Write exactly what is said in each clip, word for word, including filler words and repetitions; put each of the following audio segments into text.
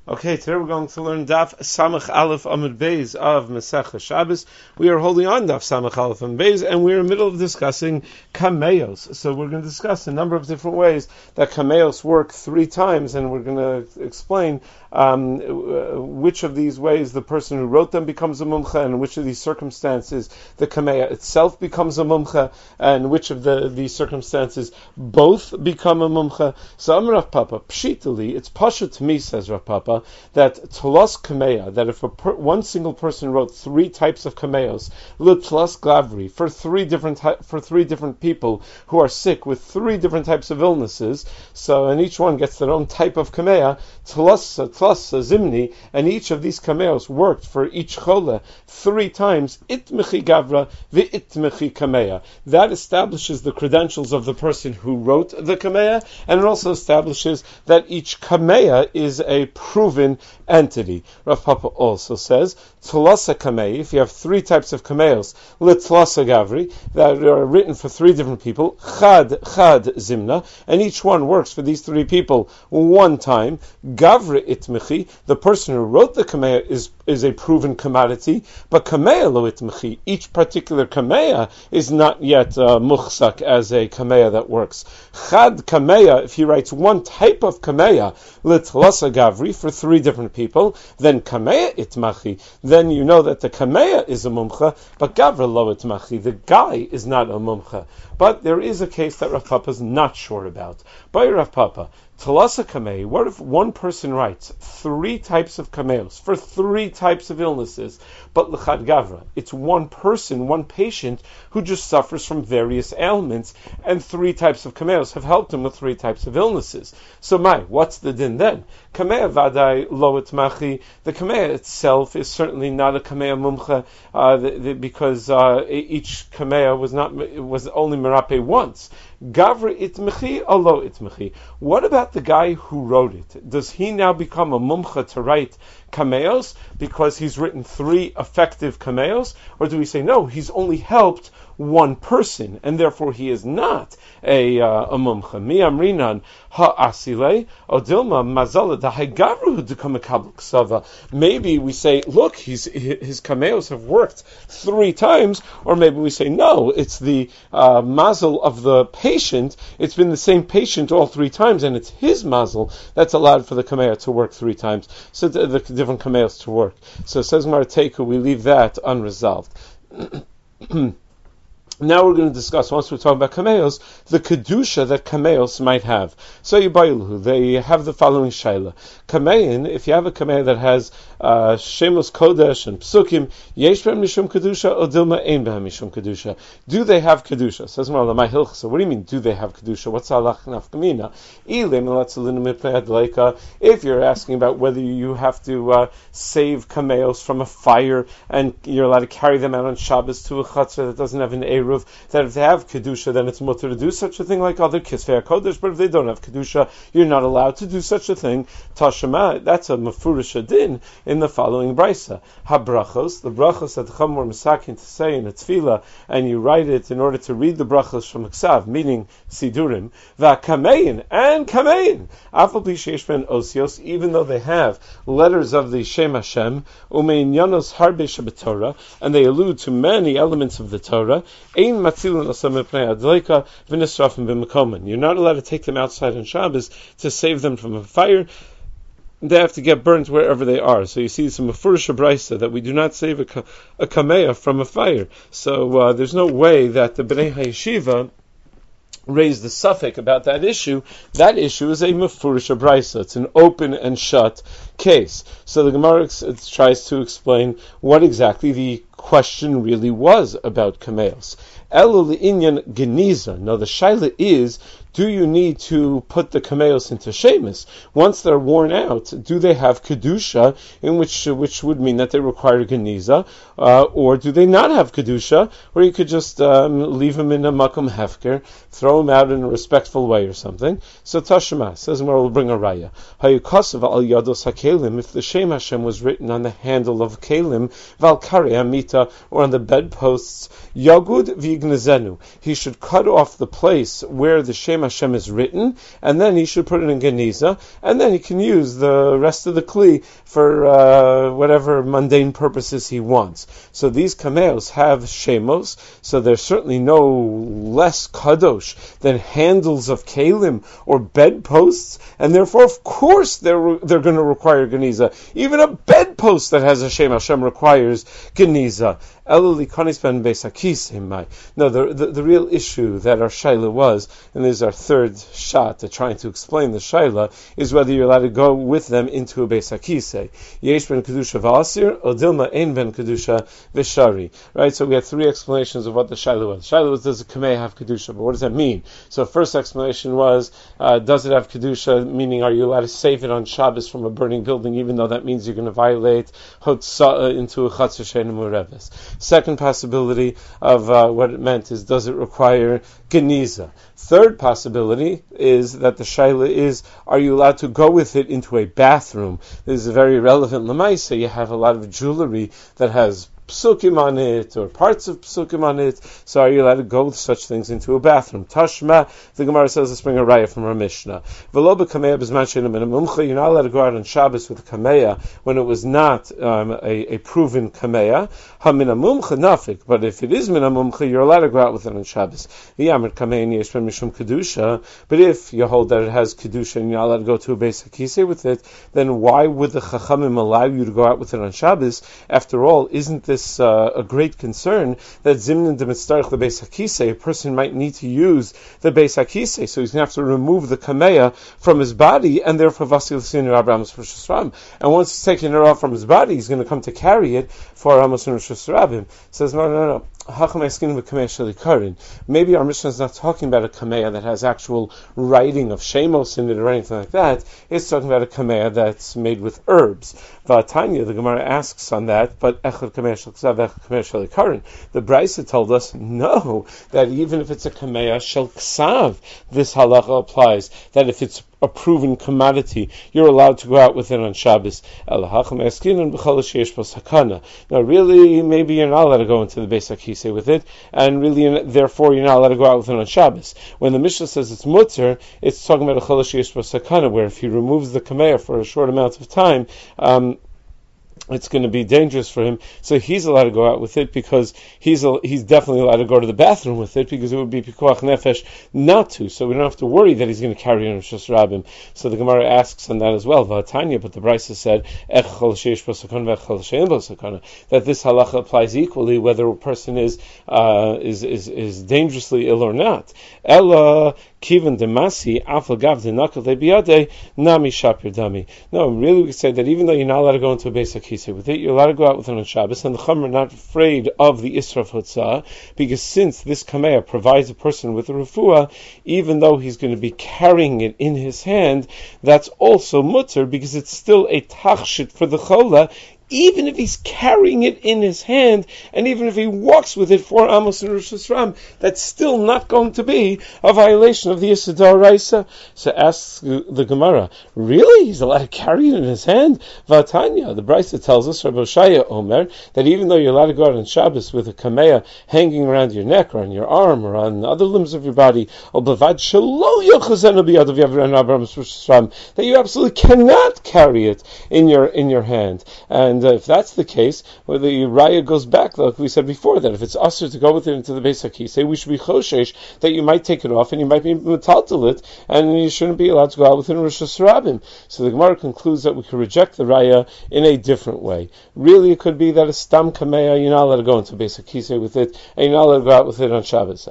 Okay, today we're going to learn Daf Samach Aleph Amud Beis of Masechah Shabbos. We are holding on Daf Samach Aleph Amud Beis, and we're in the middle of discussing kameos. So we're going to discuss a number of different ways that kameos work three times, and we're going to explain um, which of these ways the person who wrote them becomes a mumcha, and which of these circumstances the kameya itself becomes a mumcha, and which of the these circumstances both become a mumcha. So Amar Rav Papa, pshitali, it's pasha to me, says Rav Papa, that tlos kameya, that if a per, one single person wrote three types of kameos, l'tlos glavri, for three different for three different people who are sick with three different types of illnesses, so and each one gets their own type of kameya, tlos tlos zimni, and each of these kameos worked for each chole three times, itmechi gavra v'itmechi kameya. That establishes the credentials of the person who wrote the kameya, and it also establishes that each kameya is a proven entity. Rav Papa also says, Tlasa kamei, if you have three types of kameos, Litlasa gavri, that are written for three different people, Chad, Chad zimna, and each one works for these three people one time, Gavri itmechi, the person who wrote the kameya is, is a proven commodity, but kameya lo itmechi, each particular kameya is not yet uh, muchsak as a kameya that works. Chad kameya, if he writes one type of kameya, Litlasa gavri, for three different people, then kameya itmachi, then you know that the kameya is a mumcha, but gavra lo itmachi, the guy is not a mumcha. But there is a case that Rav Papa is not sure about. By Rav Papa, Talasa kamei, what if one person writes three types of kameos for three types of illnesses, but l'chad gavra, it's one person, one patient who just suffers from various ailments, and three types of kameos have helped him with three types of illnesses. So my, what's the din then? Kameya vadai lo itmachi, the kameya itself is certainly not a kameya mumcha, uh, the, the, because uh, each kameya was not was only merape once. Gavra itmechi alo itmechi. What about the guy who wrote it? Does he now become a mumcha to write kameos because he's written three effective kameos? Or do we say, no, he's only helped one person, and therefore he is not a, uh, a mumcha? Mi amrinan ha'asile odilma mazala dahagavru dekamekabel ksava. Maybe we say, look, he's, his kameos have worked three times, or maybe we say, no, it's the uh, mazel of the patient. It's been the same patient all three times, and it's his mazel that's allowed for the kameo to work three times. So the, the different kameos to work. So says Marteku, we leave that unresolved. Now we're going to discuss, once we're talking about kameos, the kedusha that kameos might have. So Yibayilhu, they have the following shaila. Kamein, if you have a kamei that has uh, shemos kodesh and psukim, yesh behem mishum kedusha, or dilma ein behem mishum kedusha. Do they have kedusha? Says Marla, my hilchsa. What do you mean, do they have kedusha? What's halach nafkamina? If you're asking about whether you have to uh, save kameos from a fire, and you're allowed to carry them out on Shabbos to a chatzah that doesn't have an eruv, that if they have kedusha, then it's mutter to do such a thing like other kisvei kodesh. But if they don't have kedusha, you're not allowed to do such a thing. Tashema, that's a mafurish adin in the following brisa. Habrachos, the brachos that Chacham were misakin to say in a tefillah, and you write it in order to read the brachos from Ksav, meaning sidurim. Va'kamein and kamein, afal pi sheish ben osios, even though they have letters of the Shem Hashem, umein yanos harbe shebetorah, and they allude to many elements of the Torah. You're not allowed to take them outside on Shabbos to save them from a fire. They have to get burnt wherever they are. So you see some mafurish brisa that we do not save a, a kameya from a fire. So uh, there's no way that the Bnei HaYeshiva raised the suffix about that issue. That issue is a mafurish brisa. It's an open and shut case. So the Gemara tries to explain what exactly the question really was about kameos. Elu li'inyan geniza. Now the shaila is, do you need to put the kameos into shemus? Once they're worn out, do they have kedusha, in which which would mean that they require geniza, uh, or do they not have kedusha, or you could just um, leave them in a makom hefker, throw them out in a respectful way or something. So Tashema says, where we'll bring a raya. Hayukasav al yados hakelim, if the Shem Hashem was written on the handle of kelim, val kare amita, or on the bedposts, yagud v'ignezenu, he should cut off the place where the Shem Hashem is written, and then he should put it in Geniza, and then he can use the rest of the Kli for uh, whatever mundane purposes he wants. So these kameos have shemos, so they're certainly no less kadosh than handles of kalim or bedposts, and therefore, of course, they're they're going to require Geniza. Even a bedpost that has a shem Hashem requires Geniza. No, the, the, the real issue that our shaila was, and this is our third shot at trying to explain the shaila, is whether you're allowed to go with them into a Beis HaKisei. Yesh ben Kedusha v'asir, or Dilma ein ben Kedusha v'shari. Right, so we had three explanations of what the shaila was. Shaila was, does a Kamei have Kedusha? But what does that mean? So first explanation was, uh, does it have Kedusha, meaning are you allowed to save it on Shabbos from a burning building, even though that means you're going to violate Hotzah into a Chatzah Sheina Mureves. Second possibility of uh, what it meant is, does it require Geniza? Third possibility is that the shaila is, are you allowed to go with it into a bathroom? This is a very relevant lemaisa. You have a lot of jewelry that has psukim on it, or parts of psukim on it, so are you allowed to go with such things into a bathroom? Tashma, the Gemara says, let's bring a raya from our Mishnah. V'lo b'kameya b'zman she'enu min ha'mumcha, you're not allowed to go out on Shabbos with a kameya when it was not um, a, a proven kameya. Ha-min ha'mumcha nafik, but if it is min ha'mumcha, you're allowed to go out with it on Shabbos. V'yamar kameya yesh ben mishum kedusha, but if you hold that it has kedusha and you're not allowed to go to a Beis HaKisei with it, then why would the chachamim allow you to go out with it on Shabbos? After all, isn't this This, uh, a great concern that Zimnin de Mitzarech the Beis HaKisei, a person might need to use the Beis HaKisei, so he's going to have to remove the kameya from his body, and therefore Vasil Sinu Abraham's Rosh Hashanah. And once he's taken it off from his body, he's going to come to carry it for Amos Rosh Hashanah. Says, no, no, no. Maybe our Mishnah is not talking about a kameya that has actual writing of shemos in it or anything like that. It's talking about a kameya that's made with herbs. Vatanya, the Gemara asks on that, but echad kameya shel ksav, echad kameya shel ikarin. The Brisa told us, no, that even if it's a kameya shel ksav, this halacha applies, that if it's a proven commodity, you're allowed to go out with it on Shabbos. Now really, maybe you're not allowed to go into the Beis HaKisei with it, and really, therefore, you're not allowed to go out with it on Shabbos. When the Mishnah says it's mutter, it's talking about a chol sheyesh bo sakana, where if he removes the kameya for a short amount of time, um, it's going to be dangerous for him, so he's allowed to go out with it because he's a, he's definitely allowed to go to the bathroom with it because it would be pikuach nefesh not to. So we don't have to worry that he's going to carry it on Rosh Hashanah. So the Gemara asks on that as well. V'atanya, but the Brisa said ech chol sheish bo sakana v'ech chol she'en bo sakana, that this halacha applies equally whether a person is uh, is is is dangerously ill or not. Ella kivan demasi afagav denakal lebiyade nami shapir dami. No, really we could say that even though you're not allowed to go into a Beis HaKisei with it, you're allowed to go out with it on Shabbos, and the Chum are not afraid of the Isra of Hotzah, because since this Kameya provides a person with a refuah, even though he's going to be carrying it in his hand, that's also mutter, because it's still a tachshit for the Chola, even if he's carrying it in his hand, and even if he walks with it for Amos and Rosh Hashanah, that's still not going to be a violation of the Issa D'Oraisa. So asks the Gemara, really? He's allowed to carry it in his hand? Vatanya, the Brisa tells us, Rabbi Shaya Omer, that even though you're allowed to go out on Shabbos with a kameya hanging around your neck, or on your arm, or on other limbs of your body, that you absolutely cannot carry it in your in your hand. And And uh, if that's the case, well, the raya goes back, like we said before, that if it's usher to go with it into the Beis HaKisei, we should be choshesh that you might take it off and you might be metaltal it, and you shouldn't be allowed to go out with it in Rosh Hashanah. So the Gemara concludes that we could reject the raya in a different way. Really, it could be that a stam kameya, you're not allowed to go into Beis HaKisei with it, and you're not allowed to go out with it on Shabbos.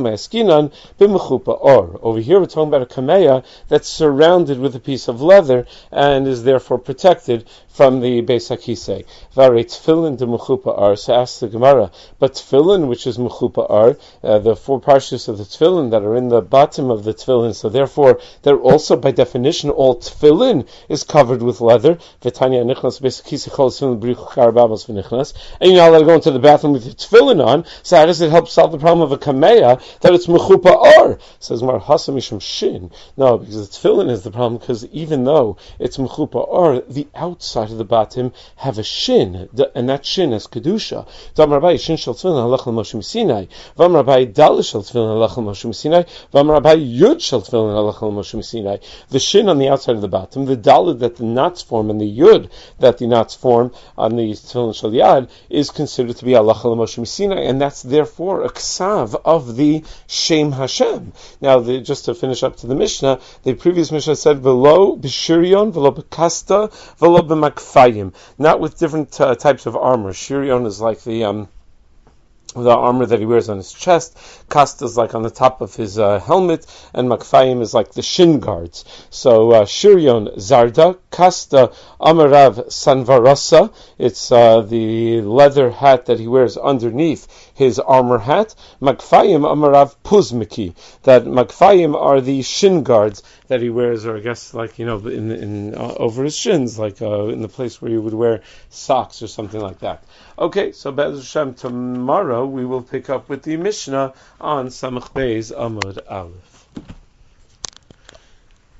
Over here, we're talking about a kameya that's surrounded with a piece of leather and is therefore protected from the Beis HaKisei. Vare tefillin de mechupa ar. So asks the Gemara, but tefillin, which is mechupa ar, uh, the four parshas of the tefillin that are in the bottom of the tefillin, so therefore they're also by definition all tefillin is covered with leather. V'tanya nichnas Beis HaKisei chol tefillin b'richu karabamos v'nichnas, and you're not allowed to go into the bathroom with your tefillin on. So how does it help solve the problem of a kameya that it's mechupa ar? Says Mar Hasam Mishum Shin. No, because the tefillin is the problem, because even though it's mechupa ar, the outside of the bottom have a shin, and that shin is kedusha. V'amar Abaye shin shel tefillin halach l'Moshe Sinai. V'amar Abaye dal shel tefillin halach l'Moshe Sinai. V'amar Abaye yud shel tefillin halach l'Moshe Sinai. The shin on the outside of the bottom, the dalid that the knots form, and the yud that the knots form on the tefillin shel yad is considered to be halach l'Moshe Sinai, and that's therefore a ksav of the Shem Hashem. Now, the, just to finish up to the Mishnah, the previous Mishnah said v'lo b'shirion, v'lo b'kasta, v'lo b'makfayim. Not with different uh, types of armor. Shirion is like the um, the armor that he wears on his chest. Kasta is like on the top of his uh, helmet, and Makfayim is like the shin guards. So uh, Shirion Zarda, Kasta Amarav Sanvarasa, it's uh, the leather hat that he wears underneath his armor hat. Makfayim Amarav Puzmiki, that Makfayim are the shin guards that he wears, or I guess like, you know, in, in uh, over his shins, like uh, in the place where you would wear socks or something like that. Okay, so Be'ez Hashem, tomorrow we will pick up with the Mishnah on Samach Beis Amud Aleph.